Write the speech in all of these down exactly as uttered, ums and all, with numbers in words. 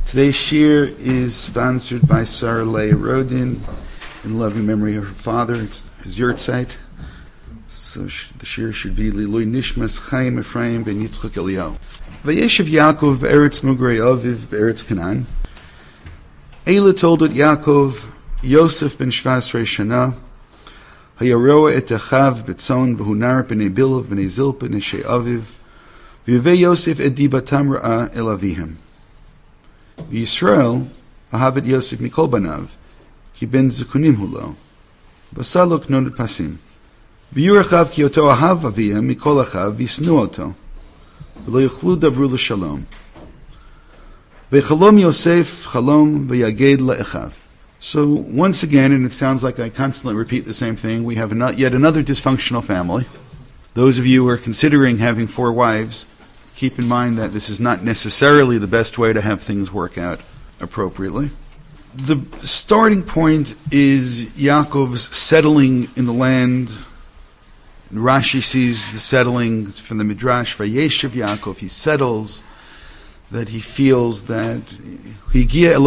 Today's shir is sponsored by Sarah Leah Rodin in loving memory of her father, his yurtzeit. So sh- the shir should be Lilui Nishmas Chaim Ephraim ben Yitzchak Eliyahu. Vayeshev Yaakov be'eretz Mugrei Aviv be'eretz Canaan. Eila told it Yaakov, Yosef ben Shvasrei Shana, Hayaroa et Achav betzon v'hunar b'nei Bilav b'nei Zilpa b'nei Aviv, v'yevei Yosef et dibatam ra'a el avihem. Yisrael ahavet Yosef mikol banav, ki ben zukunim hulo, basalok nodet pasim. V'yurachav ki oto ahav avihem mikol achav v'yisnu oto, v'lo yuchlu dabru l'shalom. V'chalom Yosef chalom v'yaged la'echav. So once again, and it sounds like I constantly repeat the same thing, we have not yet another dysfunctional family. Those of you who are considering having four wives, keep in mind that this is not necessarily the best way to have things work out appropriately. The starting point is Yaakov's settling in the land. Rashi sees the settling from the Midrash, Vayeshev Yaakov, he settles, that he feels that he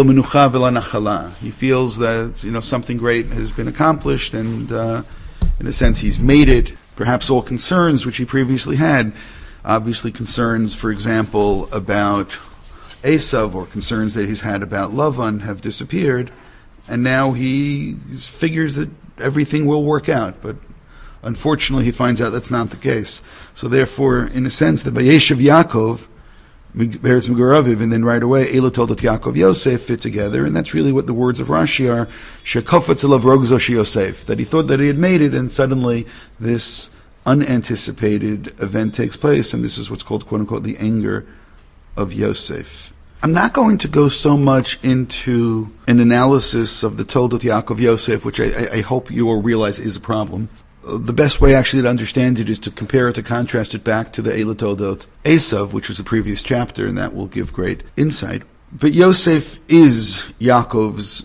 feels that you know something great has been accomplished, and uh, in a sense he's made it. Perhaps all concerns which he previously had, obviously concerns, for example, about Esav, or concerns that he's had about Lavan, have disappeared, and now he figures that everything will work out. But unfortunately, he finds out that's not the case. So therefore, in a sense, the Vayeshev Yaakov, Beretz Mugaraviv, and then right away, Eila told it Yaakov Yosef fit together, and that's really what the words of Rashi are, Shekofetz elav rogzo she Yosef, that he thought that he had made it, and suddenly this unanticipated event takes place, and this is what's called, quote-unquote, the anger of Yosef. I'm not going to go so much into an analysis of the Toldot Yaakov Yosef, which I, I hope you will realize is a problem. The best way actually to understand it is to compare it, to contrast it back to the Eila Toldot Esav, which was the previous chapter, and that will give great insight. But Yosef is Yaakov's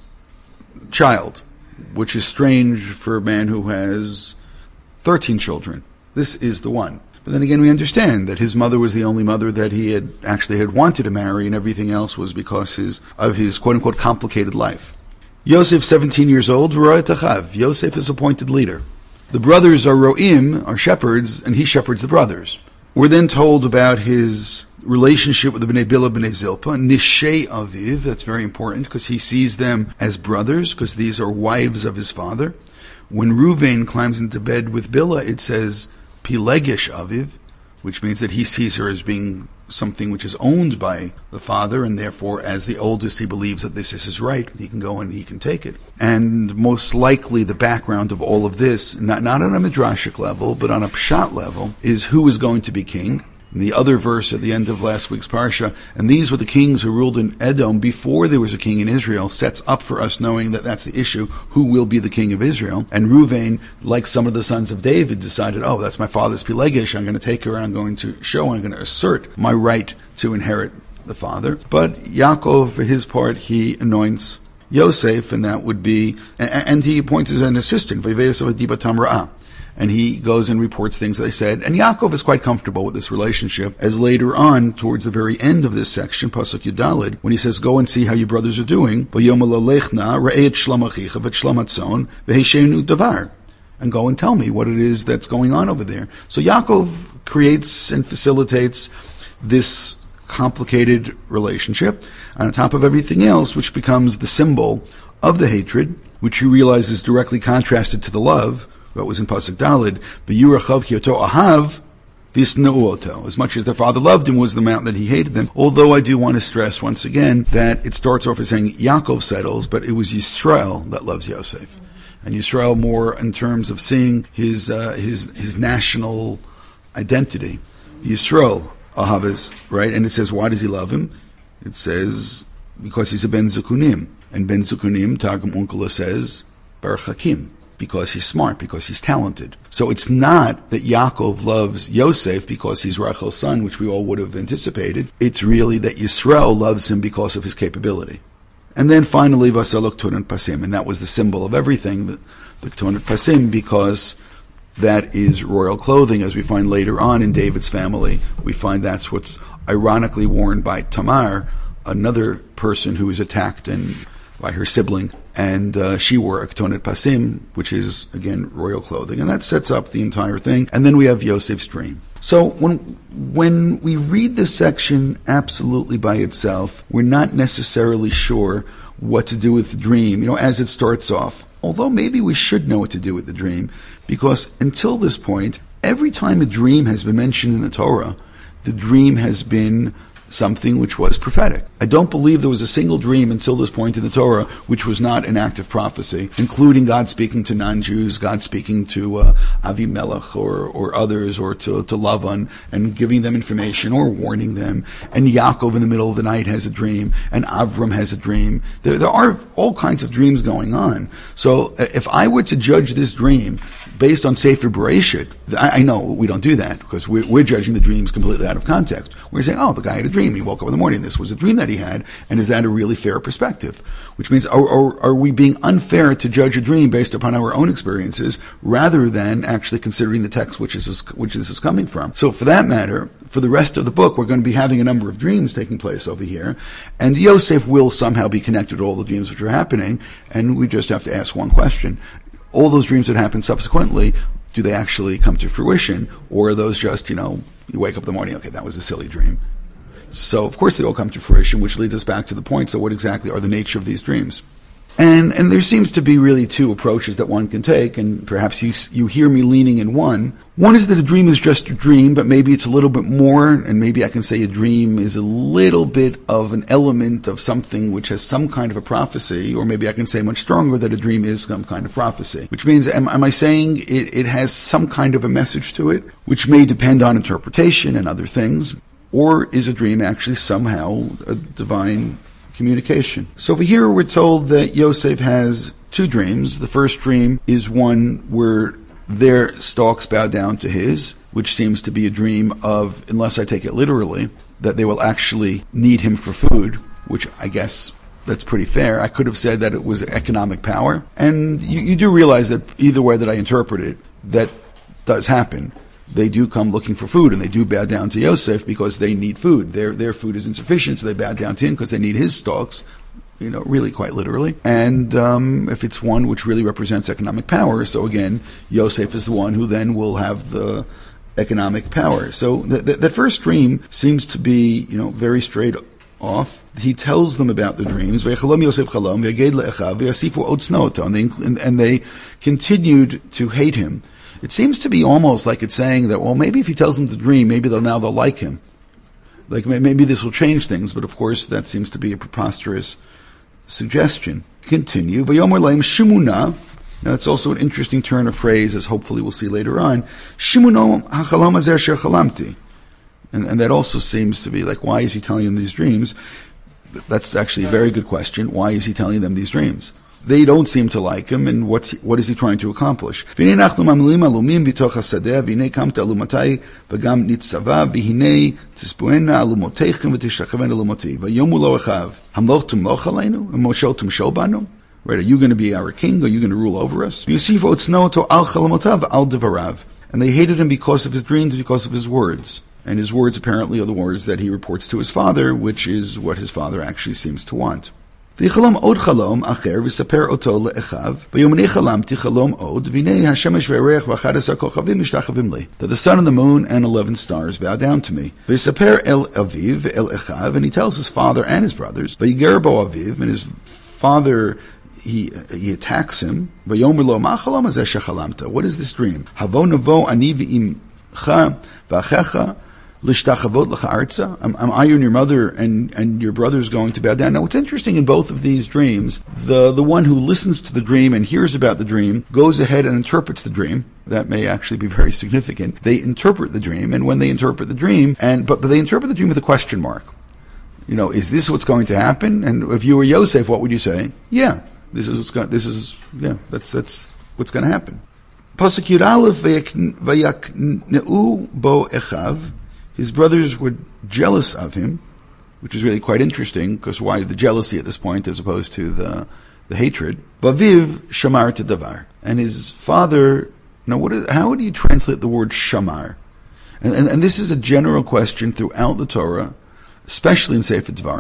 child, which is strange for a man who has thirteen children. This is the one. But then again, we understand that his mother was the only mother that he had actually had wanted to marry, and everything else was because his, of his quote-unquote complicated life. Yosef, seventeen years old, Ro'et Achav. Yosef is appointed leader. The brothers are Ro'im, are shepherds, and he shepherds the brothers. We're then told about his relationship with the Bnei Bilav, Bnei Zilpa, Nishei Aviv. That's very important because he sees them as brothers, because these are wives of his father. When Ruvain climbs into bed with Bilah, it says Pilegesh Aviv, which means that he sees her as being something which is owned by the father, and therefore, as the oldest, he believes that this is his right. He can go and he can take it. And most likely, the background of all of this, not, not on a midrashic level, but on a pshat level, is who is going to be king. In the other verse at the end of last week's parsha, and these were the kings who ruled in Edom before there was a king in Israel, sets up for us knowing that that's the issue, who will be the king of Israel. And Ruvain, like some of the sons of David, decided, oh, that's my father's Pilegesh, I'm going to take her, I'm going to show, I'm going to assert my right to inherit the father. But Yaakov, for his part, he anoints Yosef, and that would be, and he appoints as an assistant, Vayveyasav dibatam ra'ah. And he goes and reports things they said. And Yaakov is quite comfortable with this relationship, as later on, towards the very end of this section, Pasuk Yudalid, when he says, go and see how your brothers are doing, and go and tell me what it is that's going on over there. So Yaakov creates and facilitates this complicated relationship, and on top of everything else, which becomes the symbol of the hatred, which you realize is directly contrasted to the love, what was in Pasuk Dalid, v'yurachav ki oto ahav v'yisneu oto. As much as their father loved him, was the amount that he hated them. Although I do want to stress once again that it starts off as saying Yaakov settles, but it was Yisrael that loves Yosef, and Yisrael more in terms of seeing his uh, his his national identity. Yisrael ahavas, right? And it says, why does he love him? It says because he's a ben zukunim, and ben zukunim, Targum Onkelos says, bar chakim, because he's smart, because he's talented. So it's not that Yaakov loves Yosef because he's Rachel's son, which we all would have anticipated. It's really that Yisrael loves him because of his capability. And then finally, Vasalok Turan Pasim, and that was the symbol of everything, the, the Turan Pasim, because that is royal clothing, as we find later on in David's family. We find that's what's ironically worn by Tamar, another person who was attacked and by her sibling, and uh, she wore a ketonet pasim, which is, again, royal clothing. And that sets up the entire thing. And then we have Yosef's dream. So when when we read this section absolutely by itself, we're not necessarily sure what to do with the dream, you know, as it starts off. Although maybe we should know what to do with the dream, because until this point, every time a dream has been mentioned in the Torah, the dream has been something which was prophetic. I don't believe there was a single dream until this point in the Torah which was not an act of prophecy, including God speaking to non-Jews, God speaking to uh, Avimelech or, or others, or to, to Lavan, and giving them information or warning them. And Yaakov in the middle of the night has a dream, and Avram has a dream. There, there are all kinds of dreams going on. So if I were to judge this dream based on Sefer Bereshit, I, I know we don't do that, because we're, we're judging the dreams completely out of context. We're saying, oh, the guy had a dream. He woke up in the morning. This was a dream that he had. And is that a really fair perspective? Which means, are, are, are we being unfair to judge a dream based upon our own experiences rather than actually considering the text which is which this is coming from? So for that matter, for the rest of the book, we're going to be having a number of dreams taking place over here. And Yosef will somehow be connected to all the dreams which are happening. And we just have to ask one question. All those dreams that happen subsequently, do they actually come to fruition? Or are those just, you know, you wake up in the morning, okay, that was a silly dream. So, of course, they all come to fruition, which leads us back to the point, so what exactly are the nature of these dreams? And and there seems to be really two approaches that one can take, and perhaps you you hear me leaning in one. One is that a dream is just a dream, but maybe it's a little bit more, and maybe I can say a dream is a little bit of an element of something which has some kind of a prophecy, or maybe I can say much stronger that a dream is some kind of prophecy. Which means, am, am I saying it, it has some kind of a message to it, which may depend on interpretation and other things, or is a dream actually somehow a divine communication? So over here we're told that Yosef has two dreams. The first dream is one where their stalks bow down to his, which seems to be a dream of, unless I take it literally, that they will actually need him for food, which I guess that's pretty fair. I could have said that it was economic power. And you, you do realize that either way that I interpret it, that does happen. They do come looking for food, and they do bow down to Yosef because they need food. Their their food is insufficient, so they bow down to him because they need his stalks, you know, really quite literally. And um, if it's one which really represents economic power, so again, Yosef is the one who then will have the economic power. So th- th- that first dream seems to be, you know, very straight off. He tells them about the dreams, and they, and, and they continued to hate him. It seems to be almost like it's saying that, well, maybe if he tells them the dream, maybe they'll now they'll like him. Like maybe this will change things, but of course that seems to be a preposterous suggestion. Continue. Vayomer laim shimuna. Now that's also an interesting turn of phrase, as hopefully we'll see later on. Shimuno hachalom azer sher chalamti. And and that also seems to be like, why is he telling them these dreams? That's actually a very good question. Why is he telling them these dreams? They don't seem to like him, and what's he, what is he trying to accomplish? They hate it him because Right, are you going to be our king? Are you going to rule over us? And they hated him because of his dreams, because of his words. And his words apparently are the words that he reports to his father, which is what his father actually seems to want. That the sun and the moon and eleven stars bow down to me. And he tells his father and his brothers, and his father, he he attacks him. What is this dream? Am, am I and your mother and, and your brothers going to bow down? Now, what's interesting in both of these dreams, the, the one who listens to the dream and hears about the dream goes ahead and interprets the dream. That may actually be very significant. They interpret the dream, and when they interpret the dream, and but, but they interpret the dream with a question mark. You know, is this what's going to happen? And if you were Yosef, what would you say? Yeah, this is what's going. This is yeah, that's that's what's going to happen. Pasuk Yud Aleph vayakneu bo echav. His brothers were jealous of him, which is really quite interesting, because why the jealousy at this point as opposed to the the hatred? Vaviv shamar tedavar. And his father, now what is, how do you translate the word shamar? And, and, and this is a general question throughout the Torah, especially in Sefer Dvarim.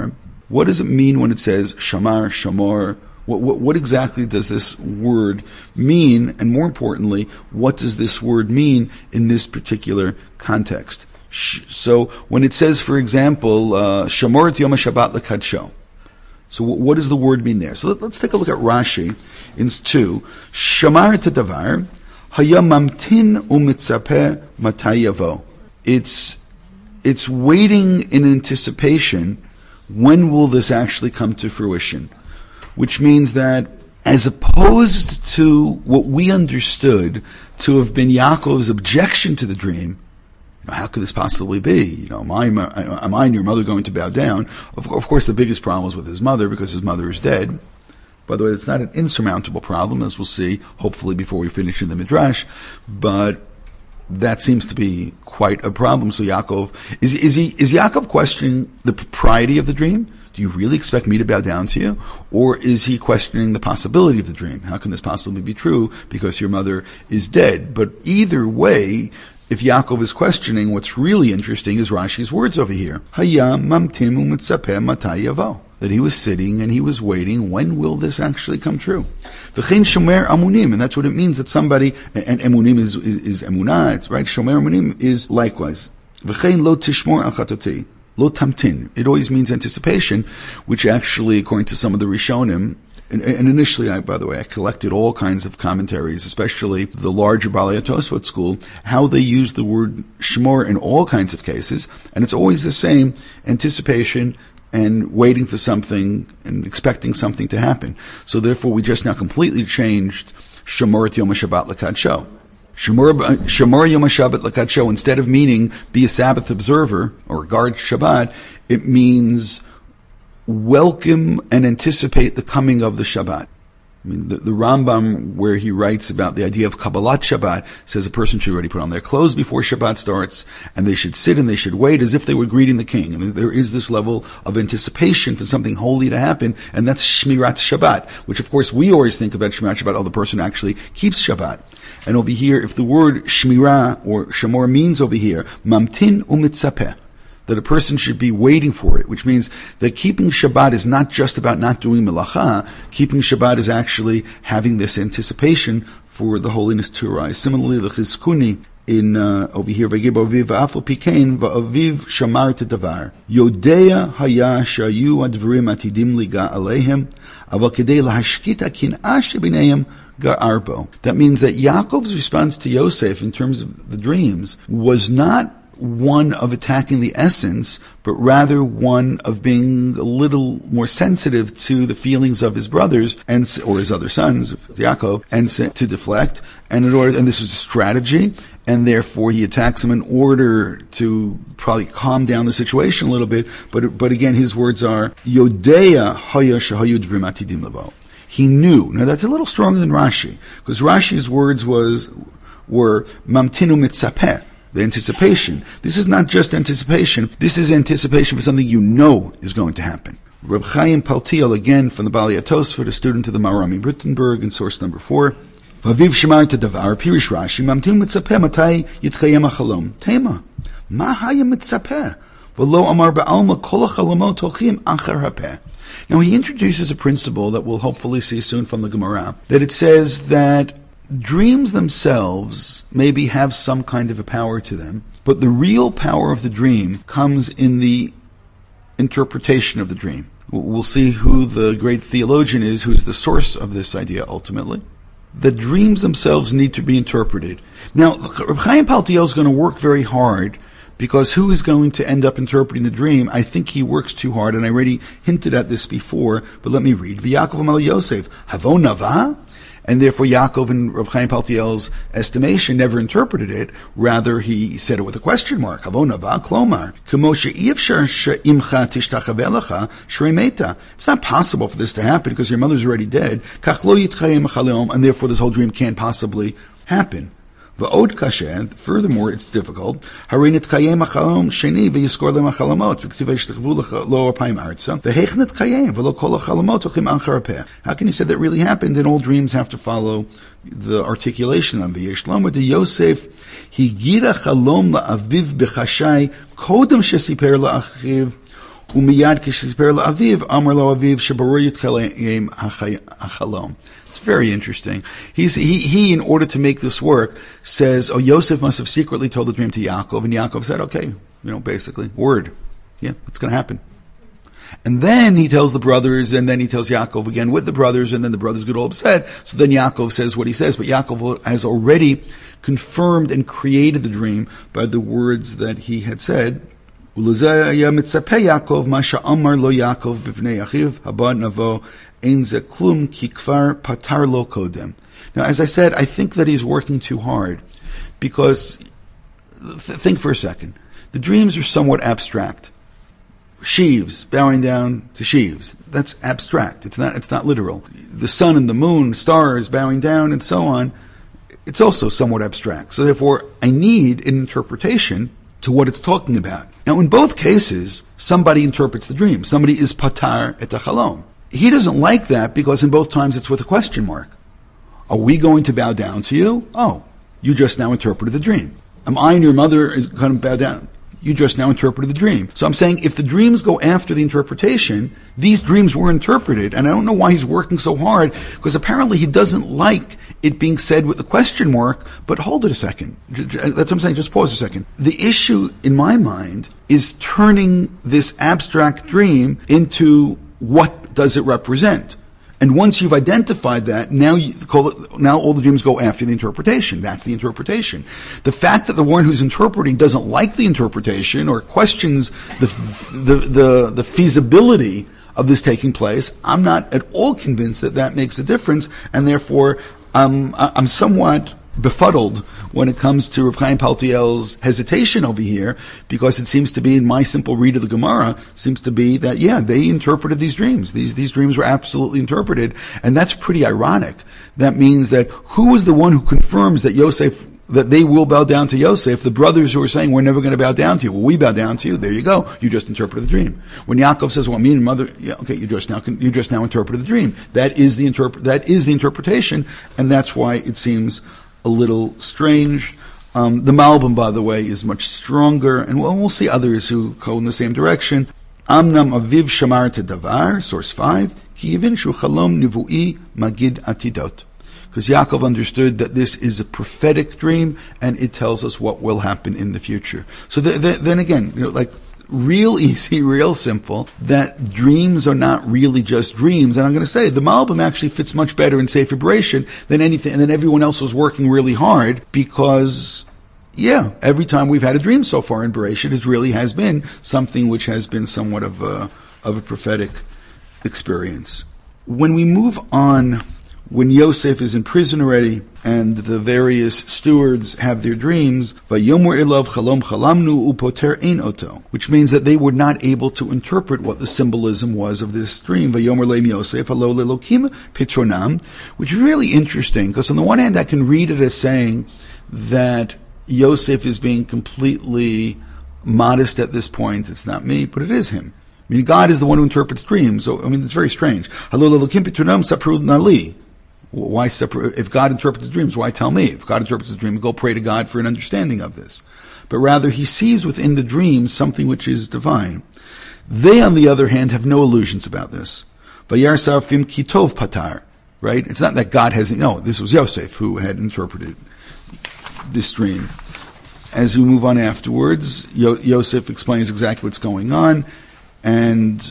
What does it mean when it says shamar, shamor? What, what, what exactly does this word mean? And more importantly, what does this word mean in this particular context? So when it says, for example, shamor et yom HaShabbat lekadsho, so what does the word mean there? So let, let's take a look at Rashi in two. Shamar et hadavar haya mamtin umitzapeh matai yavo. It's it's waiting in anticipation. When will this actually come to fruition? Which means that as opposed to what we understood to have been Yaakov's objection to the dream, how could this possibly be? You know, am I, am I and your mother going to bow down? Of, of course, the biggest problem was with his mother because his mother is dead. By the way, it's not an insurmountable problem, as we'll see, hopefully before we finish in the Midrash, but that seems to be quite a problem. So Yaakov, is, is he, is Yaakov questioning the propriety of the dream? Do you really expect me to bow down to you? Or is he questioning the possibility of the dream? How can this possibly be true because your mother is dead? But either way, if Yaakov is questioning, what's really interesting is Rashi's words over here. Haya mamtim umitzapeh matai yavo. That he was sitting and he was waiting. When will this actually come true? V'chein shomer amunim, and that's what it means that somebody, and emunim is, is, is emunah, it's right? Shomer amunim is likewise. V'chein lo tishmor al chatoti. Lo tamtin. It always means anticipation, which actually, according to some of the Rishonim, and, and initially, I, by the way, I collected all kinds of commentaries, especially the larger Balei Tosfot school, how they use the word shmor in all kinds of cases, and it's always the same, anticipation and waiting for something and expecting something to happen. So therefore, we just now completely changed shmor et yom HaShabbat lekadsho. Shemor Yom HaShabbat lekadsho, instead of meaning be a Sabbath observer or guard Shabbat, it means welcome and anticipate the coming of the Shabbat. I mean, the, the Rambam, where he writes about the idea of Kabbalat Shabbat, says a person should already put on their clothes before Shabbat starts, and they should sit and they should wait as if they were greeting the king. And there is this level of anticipation for something holy to happen, and that's Shmirat Shabbat, which of course we always think about Shmirat Shabbat, oh, the person actually keeps Shabbat. And over here, if the word Shmirah or Shamor means over here, Mamtin umitzapeh, that a person should be waiting for it, which means that keeping Shabbat is not just about not doing melacha. Keeping Shabbat is actually having this anticipation for the holiness to arise. Similarly, the Chizkuni in uh, over here, V'gib aviv v'afal pikein v'aviv shamar tedavar yodea haya shayu advarim atidim liga aleihem aval kedei lahashkita kin'ah shebineim gar'arbo. That means that Yaakov's response to Yosef in terms of the dreams was not one of attacking the essence, but rather one of being a little more sensitive to the feelings of his brothers and or his other sons, Yaakov, and to deflect. And in order, and this was a strategy, and therefore he attacks him in order to probably calm down the situation a little bit. But but again, his words are Yodea Haya Shahayu Dvrim Atidim Lavo. He knew. Now that's a little stronger than Rashi, because Rashi's words was were Mamtinu Mitzapeh. The anticipation. This is not just anticipation. This is anticipation for something you know is going to happen. Reb Chaim Paltiel, again from the Balei Tosfot, a student of the Maharami Brittenberg, in source number four. Vaviv shemar tedavar, pirish Rashi, mamtin mitzapeh matai yitkayem hachalom. Tema, ma haya mitzapeh? V'lo amar ba'alma kol hachalamot holchim acher hapeh. Now he introduces a principle that we'll hopefully see soon from the Gemara, that it says that dreams themselves maybe have some kind of a power to them, but the real power of the dream comes in the interpretation of the dream. We'll see who the great theologian is, who's the source of this idea ultimately. The dreams themselves need to be interpreted. Now, Reb Chaim Paltiel is going to work very hard, because who is going to end up interpreting the dream? I think he works too hard, and I already hinted at this before, but let me read. V'Yaakov Amal Yosef, Havo Nava? And therefore Yaakov, in Reb Chaim Paltiel's estimation, never interpreted it. Rather, he said it with a question mark. Havo Nava Klomar. K'moshe Yivshar she'imcha tishtachaveh shrei meta. It's not possible for this to happen because your mother's already dead. Kach lo yitkayem chaleom, and therefore this whole dream can't possibly happen. V'od kasher, furthermore, it's difficult. Harinit kayem achalom sheni v'yiskor lem achalamot v'ktivei shtechvu lo arpaim arza v'hechnit kayem v'lo kol achalamot ochim anchar apeh. How can you say that really happened? And all dreams have to follow the articulation of v'yesh lomar de Yosef higira chalom la'aviv b'chashai kodem shesiper la'achiv Umiyad kishper la'aviv, amar lo aviv shebarur yitkalem hachalom. It's very interesting. He's, he, he, in order to make this work, says, oh, Yosef must have secretly told the dream to Yaakov, and Yaakov said, okay, you know, basically, word. Yeah, it's going to happen. And then he tells the brothers, and then he tells Yaakov again with the brothers, and then the brothers get all upset. So then Yaakov says what he says, but Yaakov has already confirmed and created the dream by the words that he had said. Now, as I said, I think that he's working too hard, because, th- think for a second, the dreams are somewhat abstract. Sheaves, bowing down to sheaves. That's abstract. It's not, it's not literal. The sun and the moon, stars bowing down and so on, it's also somewhat abstract. So therefore, I need an interpretation to what it's talking about. Now, in both cases, somebody interprets the dream. Somebody is patar et hachalom. He doesn't like that because in both times it's with a question mark. Are we going to bow down to you? Oh, you just now interpreted the dream. Am I and your mother going to bow down? You just now interpreted the dream. So I'm saying if the dreams go after the interpretation, these dreams were interpreted, and I don't know why he's working so hard, because apparently he doesn't like it being said with the question mark, but hold it a second. That's what I'm saying, just pause a second. The issue, in my mind, is turning this abstract dream into what does it represent. And once you've identified that, now you call it, now all the dreams go after the interpretation. That's the interpretation. The fact that the one who's interpreting doesn't like the interpretation or questions the the the, the feasibility of this taking place, I'm not at all convinced that that makes a difference, and therefore um, I'm somewhat befuddled when it comes to Rav Chaim Paltiel's hesitation over here, because it seems to be, in my simple read of the Gemara, seems to be that, yeah, they interpreted these dreams. These these dreams were absolutely interpreted, and that's pretty ironic. That means that who is the one who confirms that Yosef, that they will bow down to Yosef? The brothers who are saying, we're never going to bow down to you. Well, we bow down to you. There you go. You just interpreted the dream. When Yaakov says, well, me and mother, yeah, okay, you just now, you just now interpreted the dream. That is the interpret, that is the interpretation, and that's why it seems a little strange. Um, the Malbim, by the way, is much stronger, and we'll, we'll see others who go in the same direction. Amnam aviv shamar tedavar, source five, ki yivin shu chalom nivu'i magid atidot. Because Yaakov understood that this is a prophetic dream, and it tells us what will happen in the future. So th- th- then again, you know, like, real easy, real simple, that dreams are not really just dreams. And I'm going to say, the Malbim actually fits much better in Sefer Bereshit than anything, and then everyone else was working really hard, because, yeah, every time we've had a dream so far in Bereshit, it really has been something which has been somewhat of a, of a prophetic experience. When we move on, when Yosef is in prison already, and the various stewards have their dreams, Vayomer elav chalom chalamnu upoter ein oto, which means that they were not able to interpret what the symbolism was of this dream. Vayomer leim Yosef alo lelokim pitronam, which is really interesting, because on the one hand I can read it as saying that Yosef is being completely modest at this point. It's not me, but it is him. I mean, God is the one who interprets dreams, so I mean, it's very strange. Halo lelokim pitronam sapru nali. Why separate? If God interprets dreams, why tell me? If God interprets a dream, go pray to God for an understanding of this. But rather, he sees within the dream something which is divine. They, on the other hand, have no illusions about this. Vayar sarfim kitov patar, right? It's not that God has, no, this was Yosef who had interpreted this dream. As we move on afterwards, Yo- Yosef explains exactly what's going on, and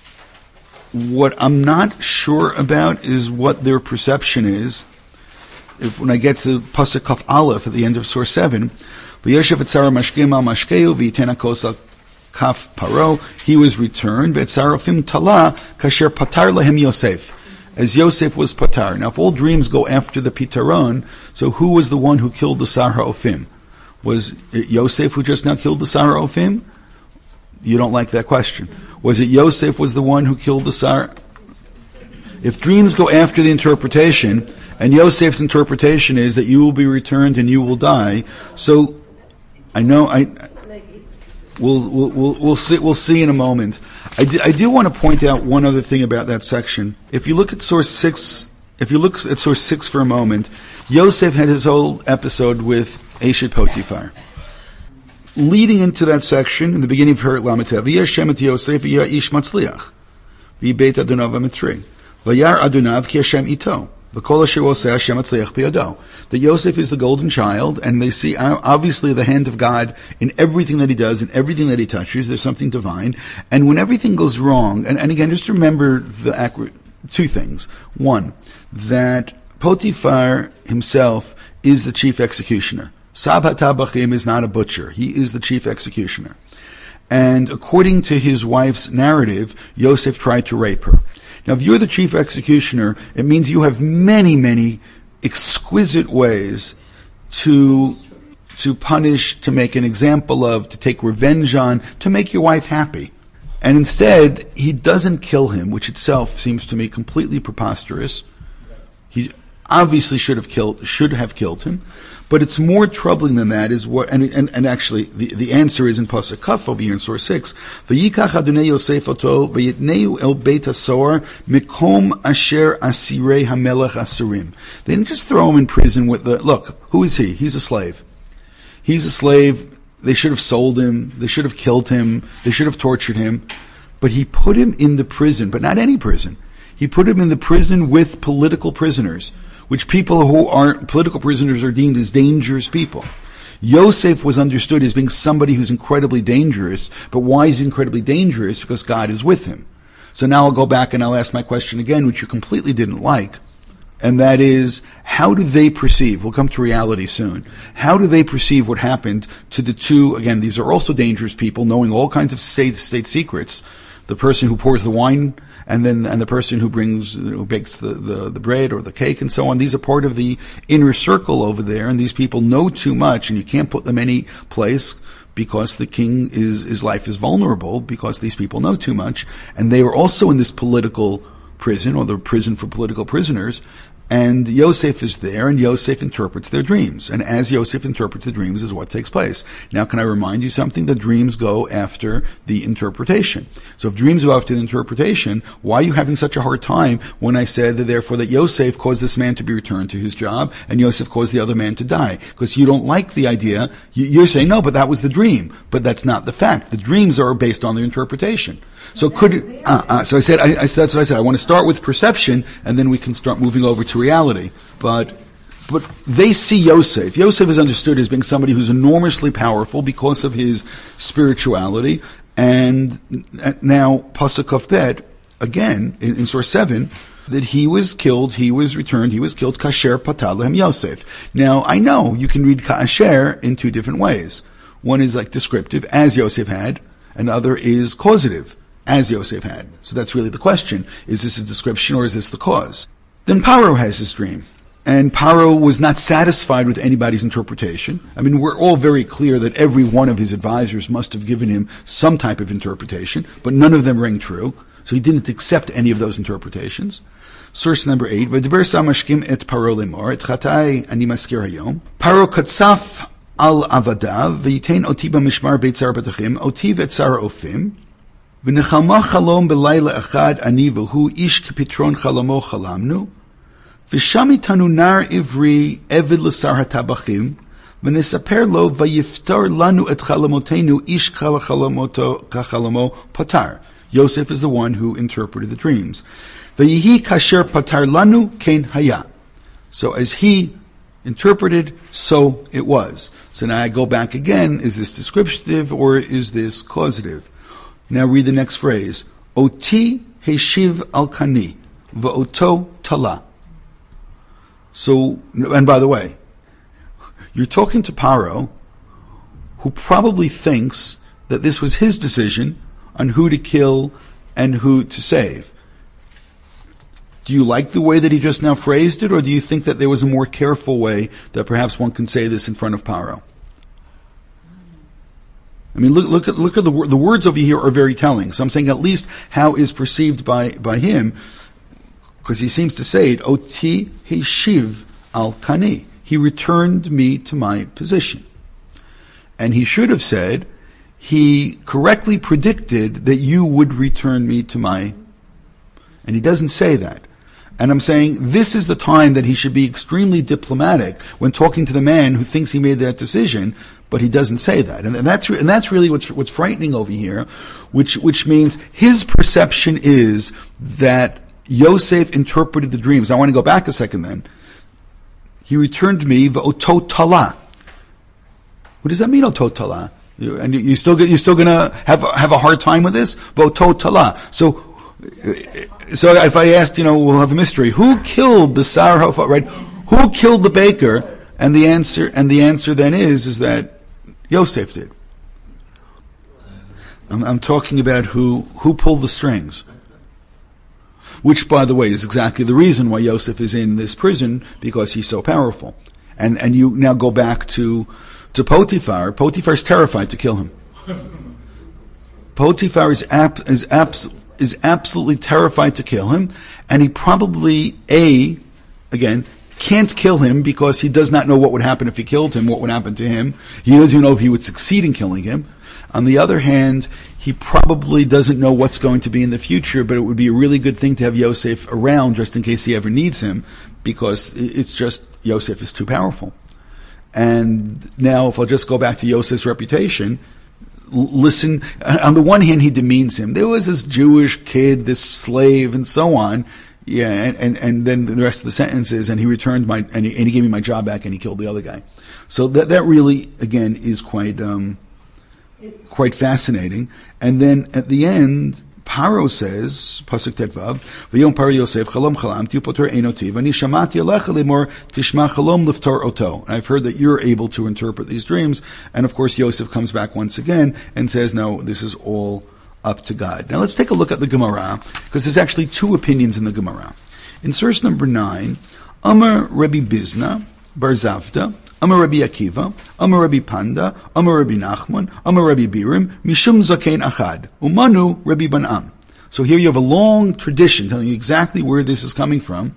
what I'm not sure about is what their perception is. If when I get to Pasuk Kaf Aleph at the end of Surah seven, V'yoshev et Sarah mashkem al mashkeu v'yitena kosa Kaf Paro, he was returned, v'et Sarafim tala kasher patar lehem Yosef, as Yosef was patar. Now, if all dreams go after the pitaron, so who was the one who killed the Sar HaOfim? Was it Yosef who just now killed the Sar HaOfim? You don't like that question. Was it Yosef was the one who killed the Sar? If dreams go after the interpretation, and Yosef's interpretation is that you will be returned and you will die, so I know I we'll we'll we'll, we'll see we'll see in a moment. I do, I do want to point out one other thing about that section. If you look at source six, if you look at source six for a moment, Yosef had his whole episode with Eshet Potiphar. leading into that section, in the beginning of Heret Lametev, V'yeh Shem et Yosef v'yeh ish matzliach, v'yeh beit Adonav ha'mitzri, v'yar Adonav ki Hashem ito, v'kol asher oseh Hashem atzliach biyado. That Yosef is the golden child, and they see obviously the hand of God in everything that he does, in everything that he touches. There's something divine. And when everything goes wrong, and, and again, just remember the two things. One, that Potiphar himself is the chief executioner. Sab HaTabachim is not a butcher. He is the chief executioner. And according to his wife's narrative, Yosef tried to rape her. Now, if you're the chief executioner, it means you have many, many exquisite ways to, to punish, to make an example of, to take revenge on, to make your wife happy. And instead, he doesn't kill him, which itself seems to me completely preposterous. He obviously should have killed, should have killed him. But it's more troubling than that is what, and, and, and actually, the, the answer is in Pasuk Kaf over here in Surah six. V'yikach Adonai Yosef oto, v'yitneu el beit hasoar, mikom asher asirei hamelech asurim. They didn't just throw him in prison with the, look, who is he? He's a slave. He's a slave. They should have sold him. They should have killed him. They should have tortured him. But he put him in the prison, but not any prison. He put him in the prison with political prisoners, which people who are political prisoners are deemed as dangerous people. Yosef was understood as being somebody who's incredibly dangerous, but why is he incredibly dangerous? Because God is with him. So now I'll go back and I'll ask my question again, which you completely didn't like, and that is, how do they perceive, we'll come to reality soon, how do they perceive what happened to the two, again, these are also dangerous people, knowing all kinds of state, state secrets, the person who pours the wine, and then and the person who brings, who bakes the, the, the bread or the cake and so on. These are part of the inner circle over there, and these people know too much, and you can't put them any place because the king is, his life is vulnerable because these people know too much, and they are also in this political prison, or the prison for political prisoners, and Yosef is there, and Yosef interprets their dreams. And as Yosef interprets the dreams is what takes place. Now, can I remind you something? The dreams go after the interpretation. So if dreams go after the interpretation, why are you having such a hard time when I said that therefore that Yosef caused this man to be returned to his job, and Yosef caused the other man to die? Because you don't like the idea. You're saying, no, but that was the dream. But that's not the fact. The dreams are based on their interpretation. So could it, uh, uh, so I said, I, I, that's what I said. I want to start with perception, and then we can start moving over to reality. But, but they see Yosef. Yosef is understood as being somebody who's enormously powerful because of his spirituality. And now, Pasuk Kaf Bet, again, in, in Surah seven, that he was killed, he was returned, he was killed, Kasher Patah Lehem Yosef. Now, I know you can read Kasher in two different ways. One is like descriptive, as Yosef had, and the other is causative, as Yosef had. So that's really the question. Is this a description or is this the cause? Then Paro has his dream. And Paro was not satisfied with anybody's interpretation. I mean, we're all very clear that every one of his advisors must have given him some type of interpretation, but none of them rang true. So he didn't accept any of those interpretations. Source number eight, V'diber samashkim et Paro lemor, et chatai ani maskir hayom. Paro katsaf al avadav, v'yitain oti b'mishmar beit tzar batachim, oti v'etzar ofim, v'nechama chalom b'layla echad ani v'hu ish k'pitron chalamo chalamnu, v'sham itanu nar ivri eved l'sar hatabachim, v'nesaper lo v'yiftar lanu et chalamotenu ish chalamoto kachalamo patar. Yosef is the one who interpreted the dreams. V'yihi kasher patar lanu kein haya. So as he interpreted, so it was. So now I go back again. Is this descriptive or is this causative? Now read the next phrase. Oti heshiv al kani v'oto tala. So, and by the way, you're talking to Paro, who probably thinks that this was his decision on who to kill and who to save. Do you like the way that he just now phrased it, or do you think that there was a more careful way that perhaps one can say this in front of Paro? I mean, look, look at look at the the words over here are very telling. So I'm saying at least how is perceived by by him, because he seems to say it. Oti heshiv al kani. He returned me to my position, and he should have said, he correctly predicted that you would return me to my. And he doesn't say that. And I'm saying this is the time that he should be extremely diplomatic when talking to the man who thinks he made that decision, but he doesn't say that. And that's re- and that's really what's what's frightening over here, which which means his perception is that Yosef interpreted the dreams. I want to go back a second then. He returned me v'otot tala. What does that mean, otot tala? And you still you still gonna have have a hard time with this? V'otot tala. So. So if I asked, you know, we'll have a mystery. Who killed the Sar Hofa, right? Who killed the baker? And the answer, and the answer then is, is that Yosef did. I'm, I'm talking about who, who pulled the strings. Which, by the way, is exactly the reason why Yosef is in this prison, because he's so powerful. And, and you now go back to, to Potiphar. Potiphar is terrified to kill him. Potiphar is ab, is absolutely, is absolutely terrified to kill him, and he probably, A, again, can't kill him because he does not know what would happen if he killed him, what would happen to him. He doesn't even know if he would succeed in killing him. On the other hand, he probably doesn't know what's going to be in the future, but it would be a really good thing to have Yosef around just in case he ever needs him, because it's just, Yosef is too powerful. And now, if I'll just go back to Yosef's reputation, listen, on the one hand, he demeans him. There was this Jewish kid, this slave, and so on. Yeah, and, and, and then the rest of the sentence is, and he returned my, and he, and he gave me my job back, and he killed the other guy. So that that really, again, is quite um, quite fascinating. And then at the end, Paro says, Pasuk Tetvav, V'yom Paro Yosef Chalom Chalam Tiu Poter Enotiv Ani Shamati Alecha Lemor Tishma Chalom Liftar Oto. And I've heard that you're able to interpret these dreams. And of course, Yosef comes back once again and says, no, this is all up to God. Now let's take a look at the Gemara, because there's actually two opinions in the Gemara. In source number nine, Amar Rebbe Bizna Bar Zavda, Amar Rabbi Akiva, Amar Rabbi Panda, Amar Rabbi Nachman, Amar Rabbi Birim, Mishum Zakein Achad, Umanu Rabbi Banam. So here you have a long tradition telling you exactly where this is coming from.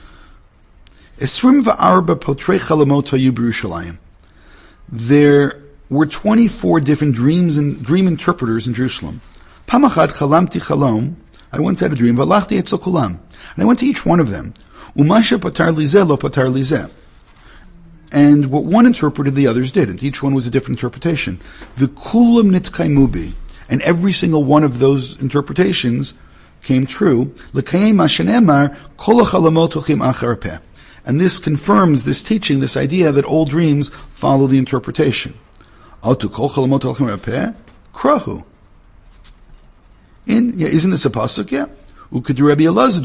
Esrim va'arba potrei chalamot hayu b'Yerushalayim. There were twenty-four different dreams and dream interpreters in Jerusalem. Pamachad chalamti chalom. I once had a dream. V'alachti etzel kulam. And I went to each one of them. Umasha patar lizeh lo patar lizeh. And what one interpreted, the others didn't. Each one was a different interpretation. V'kulam nitkaimubi. And every single one of those interpretations came true. L'kayim mashenemar kol hachalamot hulchim achar peh. And this confirms this teaching, this idea that all dreams follow the interpretation. Autu kol hachalamot hulchim peh krahu. In yeah, isn't this a pasuk? Yeah. How do we know what's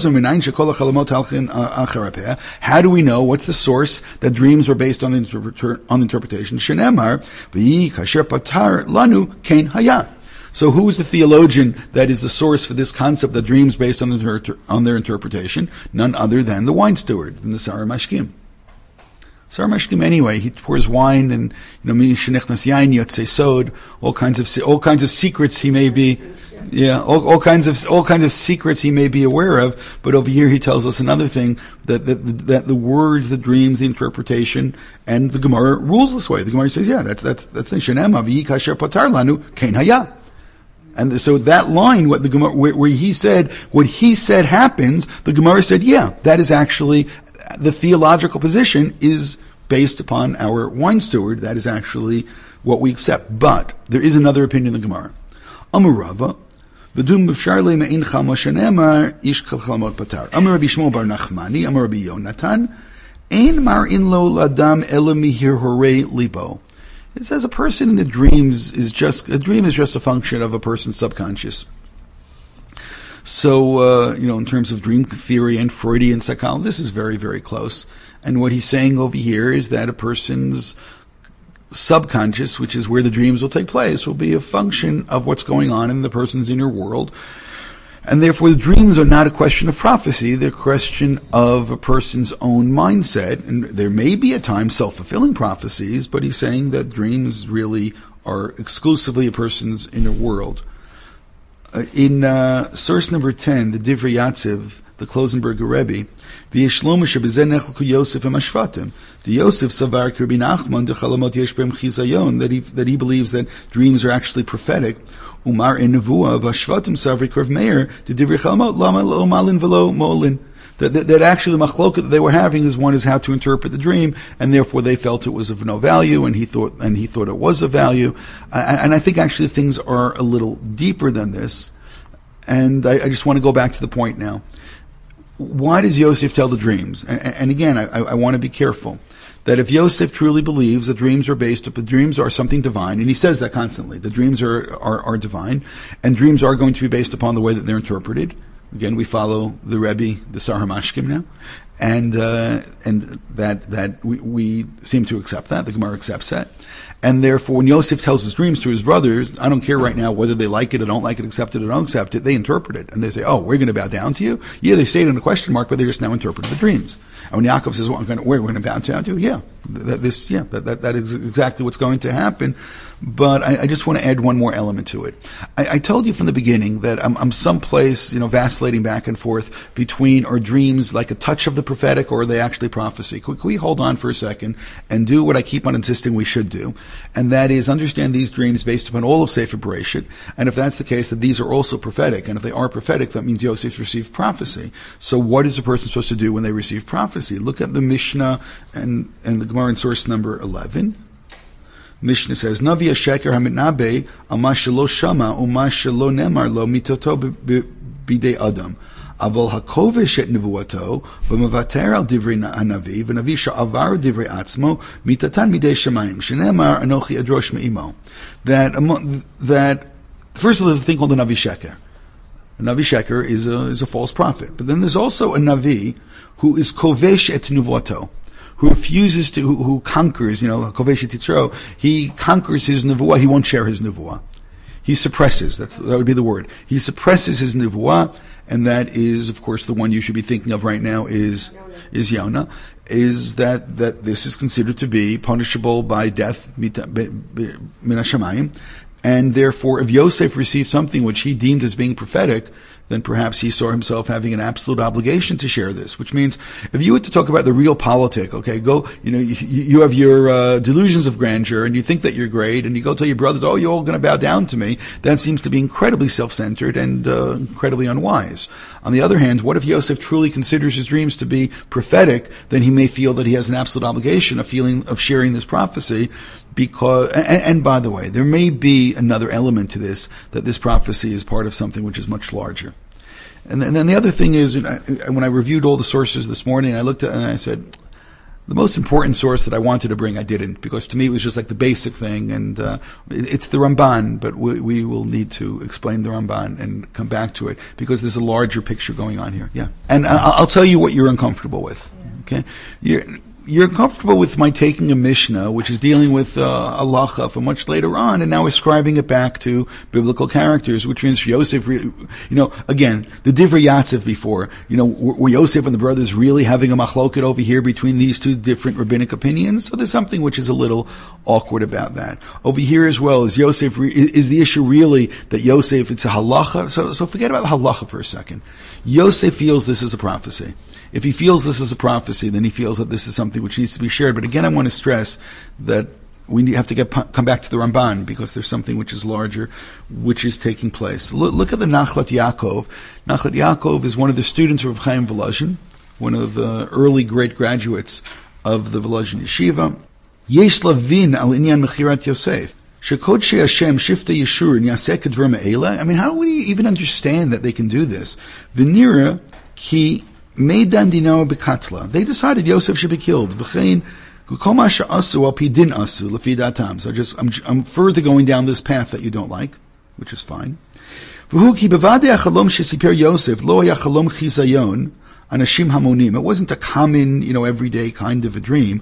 the source that dreams were based on the, interpreter, on the interpretation? So who is the theologian that is the source for this concept that dreams based on, the, on their interpretation? None other than the wine steward, than the Sar Mashkim. Sar Mashkim, anyway, he pours wine and, you know, all kinds of all kinds of secrets he may be. Yeah, all, all kinds of all kinds of secrets he may be aware of, but over here he tells us another thing, that that, that the words, the dreams, the interpretation, and the Gemara rules this way. The Gemara says, yeah, that's that's that's the Shenem Avi Kasher Patar Lanu Kein Haya. And so that line, what the Gemara, where, where he said what he said happens, the Gemara said, yeah, that is actually the theological position is based upon our wine steward. That is actually what we accept. But there is another opinion in the Gemara. Amurava. V'dum b'fsharle me'in chalma shenemar ish chalmot patar. Amar Rabbi Shmuel bar Nachmani, Amar Rabbi Yonatan, ein mar'in lo ladam ela mihir horei libo. It says a person in the dreams is just, a dream is just a function of a person's subconscious. So, uh, you know, in terms of dream theory and Freudian psychology, this is very, very close. And what he's saying over here is that a person's subconscious, which is where the dreams will take place, will be a function of what's going on in the person's inner world. And therefore the dreams are not a question of prophecy, they're a question of a person's own mindset. And there may be at times self-fulfilling prophecies, but he's saying that dreams really are exclusively a person's inner world. Uh, in uh, source number ten, the Divrei Yatziv, the Klosenberger Rebbe, the Yosef Amashvatim. The Yosef Savar Kirbi Nachman de Chalamot Yeshbem Chizayon, that he that he believes that dreams are actually prophetic. Umar in Nevuah Vashvatim Savri Kurv Meir the Divrei Chalamot Lama Lo Malin Velo Molin. That, that, that actually the machloket that they were having is one is how to interpret the dream, and therefore they felt it was of no value, and he thought and he thought it was of value. Uh, and I think actually things are a little deeper than this. And I, I just want to go back to the point now. Why does Yosef tell the dreams? And, and again, I, I want to be careful that if Yosef truly believes that dreams are based upon, dreams are something divine, and he says that constantly, the dreams are, are, are divine, and dreams are going to be based upon the way that they're interpreted. Again, we follow the Rebbe, the Sar HaMashkim now, and uh, and that that we, we seem to accept that. The Gemara accepts that, and therefore, when Yosef tells his dreams to his brothers, I don't care right now whether they like it or don't like it, accept it or don't accept it. They interpret it, and they say, "Oh, we're going to bow down to you." Yeah, they stayed in a question mark, but they just now interpreted the dreams. And when Yaakov says, "Well, I'm going to, we're going to bow down to you," yeah, that, this, yeah, that, that that is exactly what's going to happen. But I, I just want to add one more element to it. I, I told you from the beginning that I'm, I'm someplace, you know, vacillating back and forth between are dreams like a touch of the prophetic or are they actually prophecy? Can, can we hold on for a second and do what I keep on insisting we should do? And that is understand these dreams based upon all of Sefer Bereshit. And if that's the case, that these are also prophetic. And if they are prophetic, that means Yosef received prophecy. So what is a person supposed to do when they receive prophecy? Look at the Mishnah and, and the Gemara in source number eleven. Mishnah says, Navi Sheker Hamitnabe Ama Shelo Shama Uma Shelo Nemar Lo Mitoto Bidei Adam. Aval Hakovesh Et Nevuato V'Mevater Al Divrei Hanavi V'Navi Sha'avar Divrei Atzmo Mitatan Midei Shemayim Shenemar Anochi Adrosh Me'imo. That that first of all, there's a thing called a Navi Sheker. A Navi Sheker is a is a false prophet, but then there's also a Navi who is Kovesh Et Nevuato, who refuses to, who, who conquers, you know, Kovesh Titzro, he conquers his nevuah, he won't share his nevuah. He suppresses, that's, that would be the word. He suppresses his nevuah, and that is, of course, the one you should be thinking of right now is, is Yonah, is that, that this is considered to be punishable by death, min hashamayim, and therefore, if Yosef received something which he deemed as being prophetic, then perhaps he saw himself having an absolute obligation to share this, which means if you were to talk about the real politic, okay, go, you know, you, you have your uh, delusions of grandeur and you think that you're great and you go tell your brothers, oh, you're all going to bow down to me, that seems to be incredibly self-centered and uh, incredibly unwise. On the other hand, what if Yosef truly considers his dreams to be prophetic, then he may feel that he has an absolute obligation of feeling, of sharing this prophecy. Because, and, and by the way, there may be another element to this, that this prophecy is part of something which is much larger. And then, and then the other thing is, when I reviewed all the sources this morning, I looked at it and I said, the most important source that I wanted to bring, I didn't, because to me it was just like the basic thing, and uh, it's the Ramban, but we, we will need to explain the Ramban and come back to it, because there's a larger picture going on here. Yeah. And I'll tell you what you're uncomfortable with. Okay? You're, You're comfortable with my taking a Mishnah, which is dealing with uh, halacha from much later on, and now ascribing it back to biblical characters, which means Yosef, you know, again, the Divrei Yatzev before, you know, were Yosef and the brothers really having a machloket over here between these two different rabbinic opinions? So there's something which is a little awkward about that. Over here as well, is Yosef, is the issue really that Yosef, it's a halacha? So, so forget about the halacha for a second. Yosef feels this is a prophecy. If he feels this is a prophecy, then he feels that this is something which needs to be shared. But again, I want to stress that we have to get come back to the Ramban, because there's something which is larger, which is taking place. Look, look at the Nachlat Yaakov. Nachlat Yaakov is one of the students of Chaim Volozhin, one of the early great graduates of the Volozhin Yeshiva. Yesh lavin al inyan mechirat Yosef. Shekodshei Hashem shifta yeshur niyaseh kedvar me'ela. I mean, how do we even understand that they can do this? V'nira ki Meidan Dinao Bekatla. They decided Yosef should be killed. V'chein Gukoma Sha'asu al Pi Din Asu Lefi Datam. So just I'm, I'm further going down this path that you don't like, which is fine. V'hu ki bevadei hachalom shesiper Yosef lo haya chalom chizayon anashim hamonim. It wasn't a common, you know, everyday kind of a dream.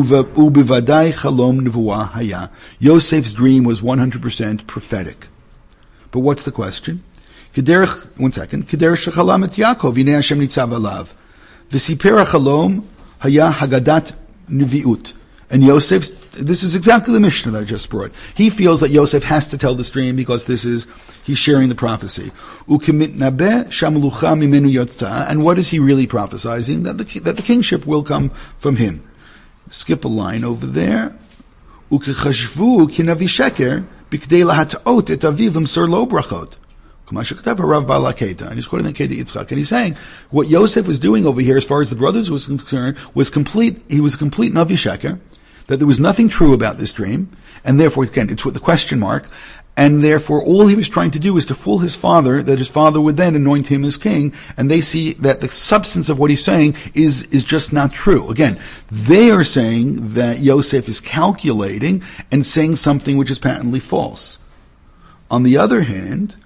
Ubevadai chalom nevuah haya. Yosef's dream was one hundred percent prophetic. But what's the question? Kederech, one second. Kederech shechalam et Yaakov, yinei Hashem nitzav alav. V'siper hachalom haya hagadat neviut. And Yosef, this is exactly the Mishnah that I just brought. He feels that Yosef has to tell this dream because this is, he's sharing the prophecy. Ukemitnabeh shamlucha mimenu yotza. And what is he really prophesizing? That the, that the kingship will come from him. Skip a line over there. Ukechashvu kinavi sheker b'kdei lahata'ot et aviv l'msor lo brachot. And he's quoting the Keda Yitzchak, and he's saying what Yosef was doing over here, as far as the brothers was concerned, was complete. He was a complete Navi Sheker, that there was nothing true about this dream, and therefore, again, it's with the question mark, and therefore all he was trying to do was to fool his father, that his father would then anoint him as king, and they see that the substance of what he's saying is, is just not true. Again, they are saying that Yosef is calculating and saying something which is patently false. On the other hand,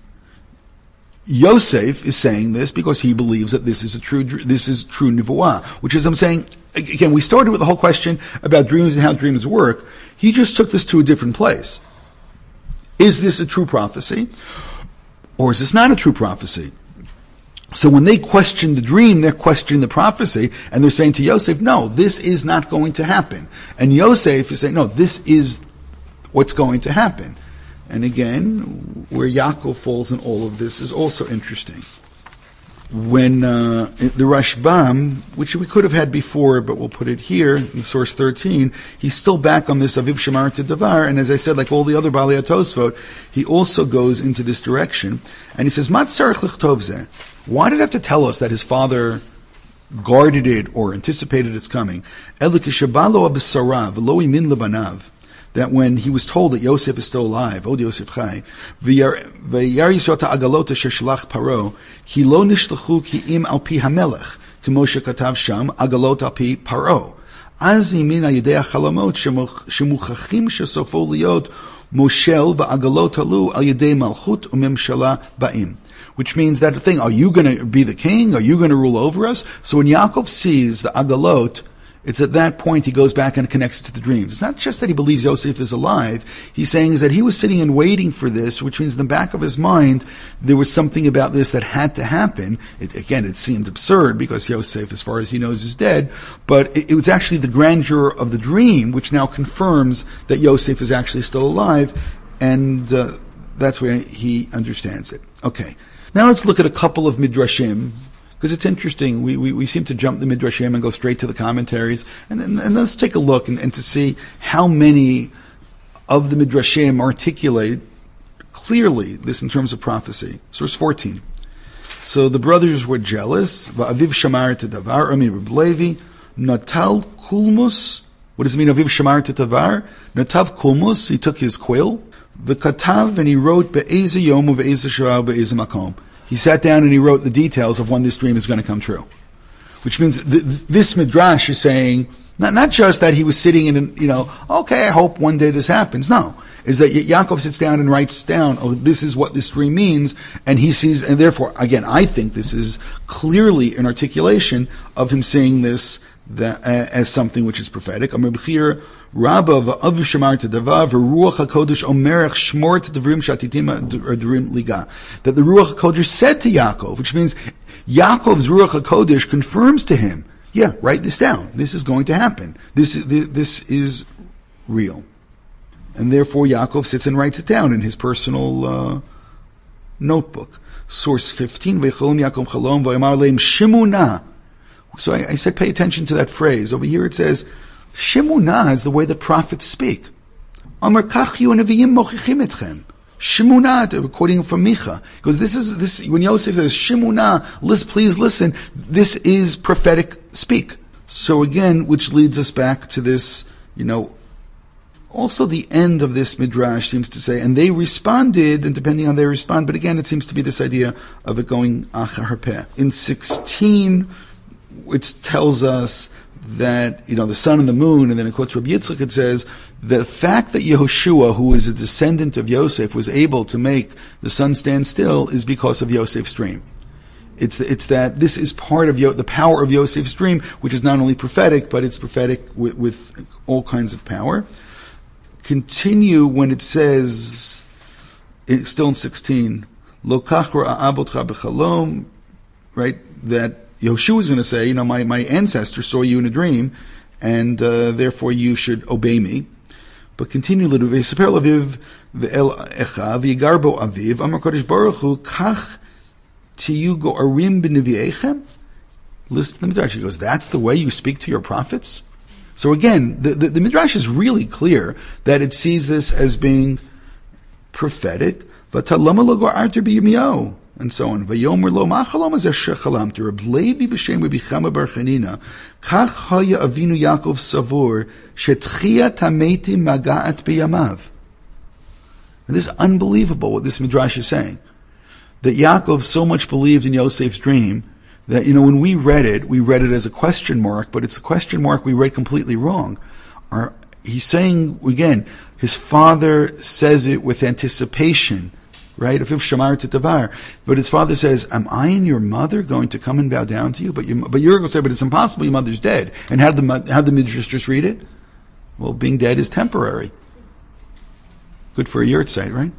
Yosef is saying this because he believes that this is a true, this is true nivuah, which is, I'm saying, again, we started with the whole question about dreams and how dreams work. He just took this to a different place. Is this a true prophecy? Or is this not a true prophecy? So when they question the dream, they're questioning the prophecy, and they're saying to Yosef, no, this is not going to happen. And Yosef is saying, no, this is what's going to happen. And again, where Yaakov falls in all of this is also interesting. When uh, the Rashbam, which we could have had before, but we'll put it here, in source thirteen, he's still back on this Aviv Shamar to Davar, and as I said, like all the other Baalei HaTosfot, he also goes into this direction, and he says, Mat tzarich lichtov zeh? Why did it have to tell us that his father guarded it or anticipated its coming? Ela kishabalo abisara v'lo imin lebanav, that when he was told that Yosef is still alive, Od Yosef Chai, v'yar yisot ha'agalot sheshlach Paro, ki lo nishlachu ki im al pi hamelech, k'mo shekatav sham, agalot al pi Paro. Az imin al yedei ha'chalamot shemuchachim shesofo liot moshel v'agalot halu al yedei malchut u'memshala ba'im. Which means that the thing, are you going to be the king? Are you going to rule over us? So when Yaakov sees the agalot, it's at that point he goes back and connects it to the dreams. It's not just that he believes Yosef is alive. He's saying is that he was sitting and waiting for this, which means in the back of his mind, there was something about this that had to happen. It, again, it seemed absurd because Yosef, as far as he knows, is dead. But it, it was actually the grandeur of the dream, which now confirms that Yosef is actually still alive. And uh, that's where he understands it. Okay. Now let's look at a couple of midrashim, because it's interesting. We, we we seem to jump the midrashim and go straight to the commentaries, and and, and let's take a look and, and to see how many of the midrashim articulate clearly this in terms of prophecy. Source fourteen. So the brothers were jealous. Va'aviv shamar tedavar, Ami Reb Levi, natal kulmus. What does it mean? Aviv shamar tedavar, natav kulmus. He took his quill. V'katav, and he wrote be'eze yom u've'eze shara be'eze makom. He sat down and he wrote the details of when this dream is going to come true. Which means th- th- this midrash is saying, not, not just that he was sitting in, you know, okay, I hope one day this happens. No. Is that Yaakov sits down and writes down, oh, this is what this dream means, and he sees, and therefore, again, I think this is clearly an articulation of him saying this that, uh, as something which is prophetic. Amar b'chir, Rabba v'aviv shamar tedavar v'ruach HaKodesh omerech shmor tedavrim shatitim adrim liga. That the Ruach HaKodesh said to Yaakov, which means Yaakov's Ruach HaKodesh confirms to him, yeah, write this down. This is going to happen. This is, this is real. And therefore Yaakov sits and writes it down in his personal uh, notebook. Source fifteen, V'cholom Yaakov chalom v'yamar leim shimuna. So I, I said pay attention to that phrase. Over here it says, Shimunah is the way that prophets speak. Amar kach yu neviim mochichim etchem. Shimunah, quoting from Micha, because this is this when Yosef says Shimunah, listen, please listen. This is prophetic speak. So again, which leads us back to this, you know. Also, the end of this midrash seems to say, and they responded, and depending on they respond, but again, it seems to be this idea of it going achar harpeh. In sixteen, which tells us that, you know, the sun and the moon, and then in quotes Rabbi Yitzchak, it says, the fact that Yehoshua, who is a descendant of Yosef, was able to make the sun stand still is because of Yosef's dream. It's it's that this is part of Yo, the power of Yosef's dream, which is not only prophetic, but it's prophetic with, with all kinds of power. Continue when it says, it's still in sixteen, Lo kach ra'abotcha b'chalom, right, that Yehoshua is going to say, you know, my, my ancestor saw you in a dream, and uh, therefore you should obey me. But continue, v'yisaper l'aviv v'el echa v'yigar bo aviv, amar kodesh baruch hu, kach tiyu go'arim b'nevi'echem? Listen to the Midrash. He goes, that's the way you speak to your prophets? So again, the, the, the Midrash is really clear that it sees this as being prophetic. V'talama lo go'arter b'yirmiyahu. And so on. Vayomer lo ma'chalom hazeh shechalamti. Reb Levi b'shem Rabbi Chama bar Chanina. Kach haya Avinu Yaakov savur shetchiyat hametim maga'at b'yamav. And this is unbelievable what this midrash is saying. That Yaakov so much believed in Yosef's dream that, you know, when we read it, we read it as a question mark, but it's a question mark we read completely wrong. Our, he's saying, again, his father says it with anticipation. Right? Afiv shamar titavar. But his father says, am I and your mother going to come and bow down to you? But, you, but you're going to say, but it's impossible, your mother's dead. And how did the, how did the Midrash just read it? Well, being dead is temporary. Good for a yurt site, right?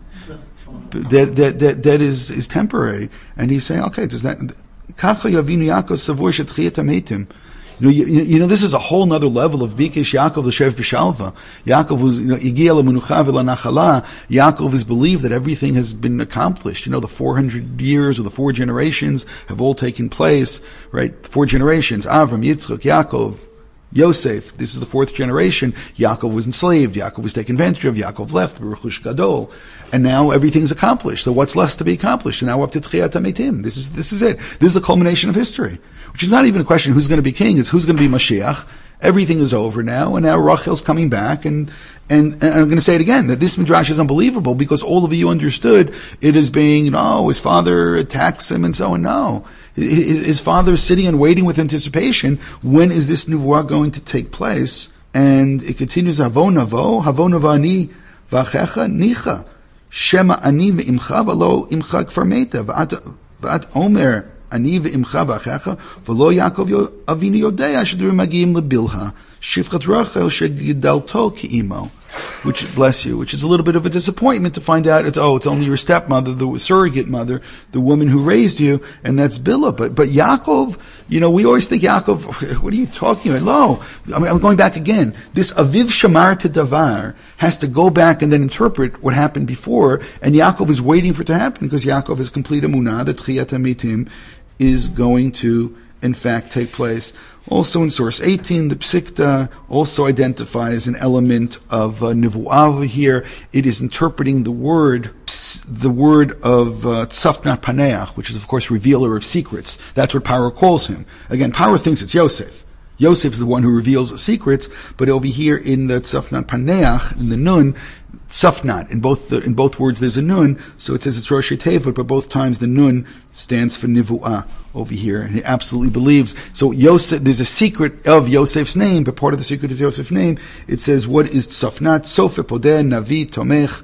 That, that, that, that is, is temporary. And he's saying, okay, does that, Kacha Yavinu Yaakov savur shetchiyat hametim. You know, you, you know, this is a whole nother level of Bikesh Yaakov l'shev b'shalva. Yaakov was, you know, Igia l'menucha v'lanachala. Yaakov is believed that everything has been accomplished. You know, the four hundred years or the four generations have all taken place, right? The four generations, Avram, Yitzchak, Yaakov, Yosef. This is the fourth generation. Yaakov was enslaved. Yaakov was taken advantage of. Yaakov left. Baruch Gadol. And now everything's accomplished. So what's left to be accomplished? And now we're up to Tchiyat HaMeitim. This is, this is it. This is the culmination of history. Which is not even a question who's going to be king, it's who's going to be Mashiach. Everything is over now, and now Rachel's coming back, and, and, and I'm going to say it again, that this midrash is unbelievable, because all of you understood it as being, you know, his father attacks him and so on. No. His, his father is sitting and waiting with anticipation, when is this nevuah going to take place? And it continues, Havo navo, havo navani, vachecha nicha, shema ani ve'imcha, v'lo imcha kfar meta, v'at omer, ani ve'imcha v'achecha, v'lo Yaakov Avinu yodea sh'durim magiyim lebilha, shifchat Rachel shegidalto ki'imo. Which, bless you, which is a little bit of a disappointment to find out, it's, oh, it's only your stepmother, the surrogate mother, the woman who raised you, and that's Bilhah. But, but Yaakov, you know, we always think Yaakov, what are you talking about? No, I mean, I'm going back again. This Aviv Shamar to Davar has to go back and then interpret what happened before, and Yaakov is waiting for it to happen, because Yaakov has complete emunah that Tchiyat HaMeitim is going to, in fact, take place. Also in source eighteen, the Psikta also identifies an element of uh, Nivu'ah here. It is interpreting the word, ps, the word of uh, Tzafnat Paneach, which is of course revealer of secrets. That's what Paro calls him. Again, Paro thinks it's Yosef. Yosef is the one who reveals secrets, but over here in the Tzafnat Paneach, in the Nun, Tzafnat, in both the, in both words there's a Nun, so it says it's Rosh Tevot, but both times the Nun stands for Nivu'ah over here, and he absolutely believes. So Yosef, there's a secret of Yosef's name, but part of the secret is Yosef's name. It says, what is Tzafnat? Sofer Poder, Navi, Tomech,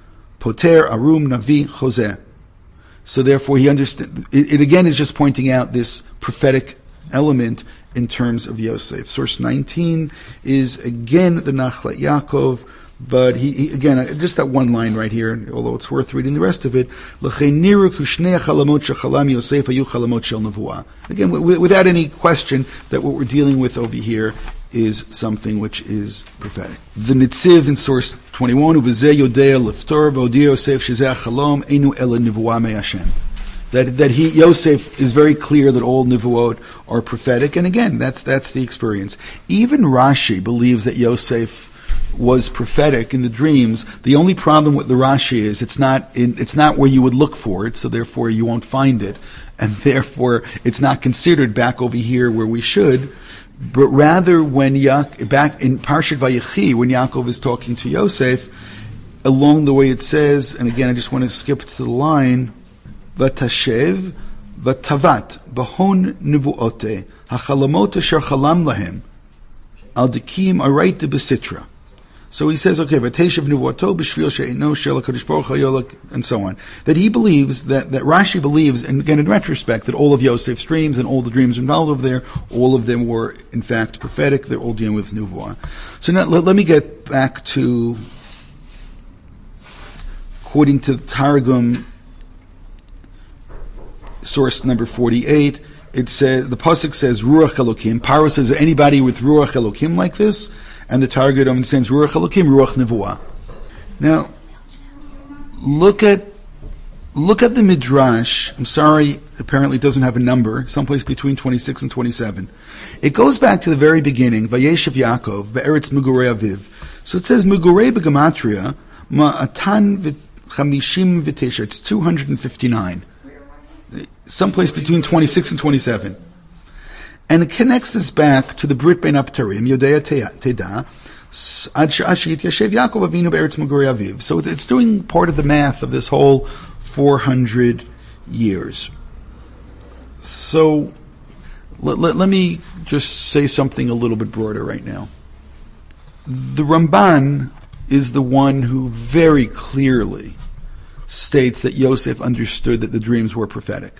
Poter, Arum, Navi, Choseh. So therefore he understands, it, it again is just pointing out this prophetic element in terms of Yosef. Source nineteen is again the Nachlat Yaakov, but he, he again, just that one line right here, although it's worth reading the rest of it. Again, w- without any question that what we're dealing with over here is something which is prophetic. The Nitziv in source twenty-one, Uvazeh Yodea Liftor V'Odi Yosef Shezeh Chalom Einu Ela Nivuah Me Hashem. That that he Yosef is very clear that all nivuot are prophetic, and again, that's that's the experience. Even Rashi believes that Yosef was prophetic in the dreams. The only problem with the Rashi is it's not in, it's not where you would look for it, so therefore you won't find it, and therefore it's not considered back over here where we should. But rather, when Ya- back in Parshat Vayechi, when Yaakov is talking to Yosef, along the way it says, and again I just want to skip to the line. Vatashev, vatavat, bahon nivuote, hachalamot asher chalam lahem, al dikim araita besitra. So he says, okay, Vateshev nivuoto b'shvil she'ino shel HaKadosh Baruch HaYolak, and so on. That he believes, that, that Rashi believes, and again in retrospect, that all of Yosef's dreams and all the dreams involved over there, all of them were in fact prophetic. They're all dealing with nivuah. So now let, let me get back to, according to the Targum, source number forty-eight, it says, the pasuk says Ruach Elokim. Paro says, anybody with Ruach Elokim like this? And the Targum understands Ruach Elokim, Ruach Nevuah. Now, look at look at the Midrash. I'm sorry, apparently it doesn't have a number, someplace between twenty-six and twenty-seven. It goes back to the very beginning, Vayeshev Yaakov, Be'eretz Mugurei Aviv. So it says Mugurei Begematria, Ma'atan chamishim v'tesha. It's two hundred fifty-nine. Someplace between twenty-six and twenty-seven. And it connects this back to the Brit Bein Abtarim, Yodea Teda, Ad She'ashit Yashev Yaakov Avinu Be'eretz Megorei Aviv. So it's doing part of the math of this whole four hundred years. So let, let, let me just say something a little bit broader right now. The Ramban is the one who very clearly states that Yosef understood that the dreams were prophetic.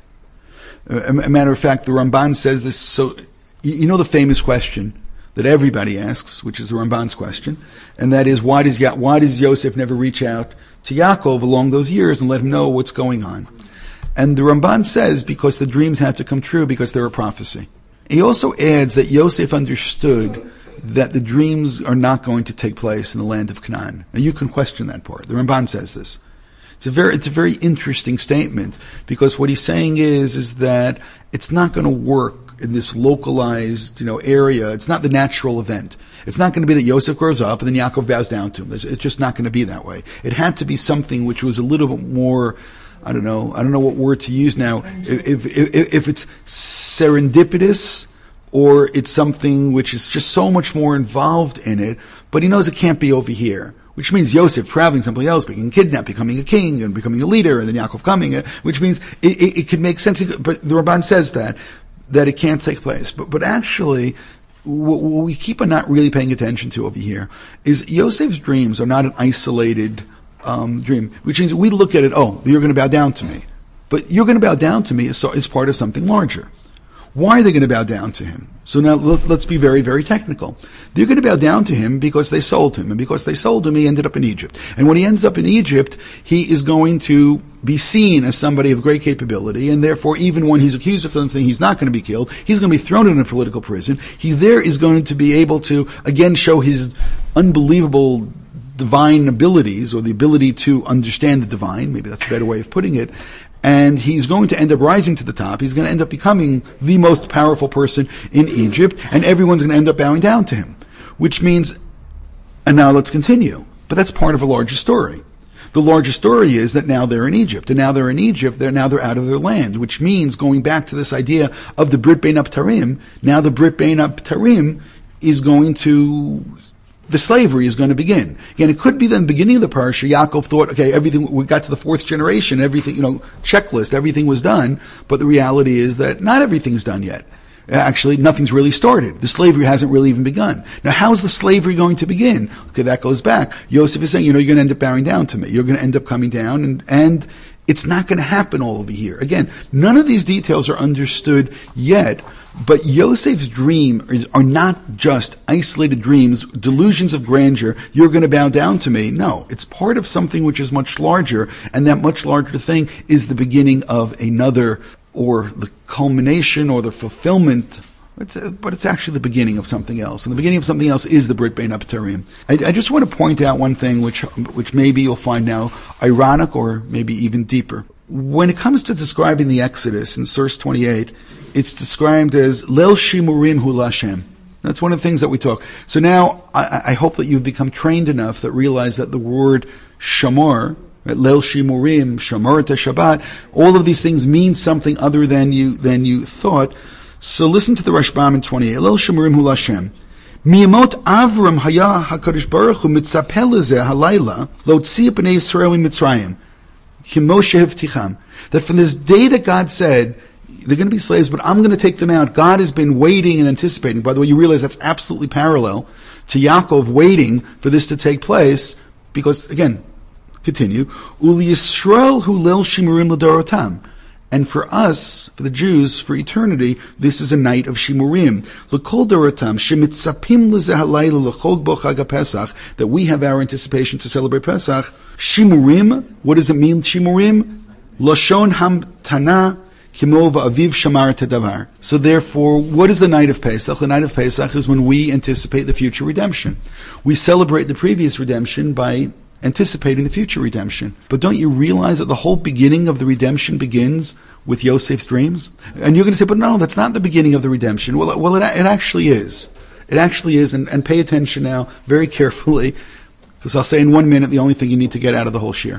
A, a matter of fact, the Ramban says this, so you, you know the famous question that everybody asks, which is the Ramban's question, and that is, why does Ya- why does Yosef never reach out to Yaakov along those years and let him know what's going on? And the Ramban says, because the dreams had to come true, because they're a prophecy. He also adds that Yosef understood that the dreams are not going to take place in the land of Canaan. Now you can question that part. The Ramban says this. It's a very, it's a very interesting statement, because what he's saying is, is that it's not going to work in this localized, you know, area. It's not the natural event. It's not going to be that Yosef grows up and then Yaakov bows down to him. It's just not going to be that way. It had to be something which was a little bit more, I don't know, I don't know what word to use now. If, if, if it's serendipitous, or it's something which is just so much more involved in it, but he knows it can't be over here. Which means Yosef traveling someplace else, being kidnapped, becoming a king, and becoming a leader, and then Yaakov coming, which means it, it, it could make sense. But the Ramban says that, that it can't take place. But, but actually, what we keep on not really paying attention to over here is Yosef's dreams are not an isolated um, dream, which means we look at it, oh, you're going to bow down to me. But you're going to bow down to me is, is part of something larger. Why are they going to bow down to him? So now let's be very, very technical. They're going to bow down to him because they sold him. And because they sold him, he ended up in Egypt. And when he ends up in Egypt, he is going to be seen as somebody of great capability. And therefore, even when he's accused of something, he's not going to be killed. He's going to be thrown in a political prison. He there is going to be able to, again, show his unbelievable divine abilities, or the ability to understand the divine. Maybe that's a better way of putting it. And he's going to end up rising to the top. He's going to end up becoming the most powerful person in Egypt, and everyone's going to end up bowing down to him. Which means, and now let's continue, but that's part of a larger story. The larger story is that now they're in Egypt, and now they're in Egypt, they're now they're out of their land, which means, going back to this idea of the Brit Bein Abtarim, now the Brit Bein Abtarim is going to, the slavery is going to begin. Again, it could be the beginning of the parsha. Yaakov thought, okay, everything, we got to the fourth generation, everything, you know, checklist, everything was done. But the reality is that not everything's done yet. Actually, nothing's really started. The slavery hasn't really even begun. Now, how's the slavery going to begin? Okay, that goes back. Yosef is saying, you know, you're going to end up bowing down to me. You're going to end up coming down, and, and it's not going to happen all over here. Again, none of these details are understood yet. But Yosef's dream is, are not just isolated dreams, delusions of grandeur, you're going to bow down to me. No, it's part of something which is much larger, and that much larger thing is the beginning of another, or the culmination, or the fulfillment, it's, uh, but it's actually the beginning of something else. And the beginning of something else is the Brit Bein Abtarim. I, I just want to point out one thing which, which maybe you'll find now ironic, or maybe even deeper. When it comes to describing the Exodus in verse twenty-eight, it's described as Leil Shimurim Hu Lashem. That's one of the things that we talk. So now, I, I hope that you've become trained enough that realize that the word Shamor, right, Leil Shimurim, Shamor to Shabbat, all of these things mean something other than you than you thought. So listen to the Rashbam in twenty-eight. Leil Shimurim Hu Lashem. Miyamot Avram Haya HaKadosh Baruch Hu Mitzapeh Lezeh Halayla Lo Tzia B'nei Yisrael Mitzrayim Kimoshe Hivticham. That from this day that God said, they're going to be slaves, but I'm going to take them out. God has been waiting and anticipating. By the way, you realize that's absolutely parallel to Yaakov waiting for this to take place, because, again, continue, Uli Yisrael hu leil shimurim l'dorotam. And for us, for the Jews, for eternity, this is a night of shimurim. L'kol dorotam, shemitzapim l'zeh halayla l'chol bo chag HaPesach, that we have our anticipation to celebrate Pesach. Shimurim, what does it mean, shimurim? Lashon hamtana, Kimova Aviv Shamar Tedavar. So therefore, what is the night of Pesach? The night of Pesach is when we anticipate the future redemption. We celebrate the previous redemption by anticipating the future redemption. But don't you realize that the whole beginning of the redemption begins with Yosef's dreams? And you're going to say, but no, that's not the beginning of the redemption. Well, well, it, it actually is. It actually is, and, and pay attention now very carefully, because I'll say in one minute the only thing you need to get out of the whole shir.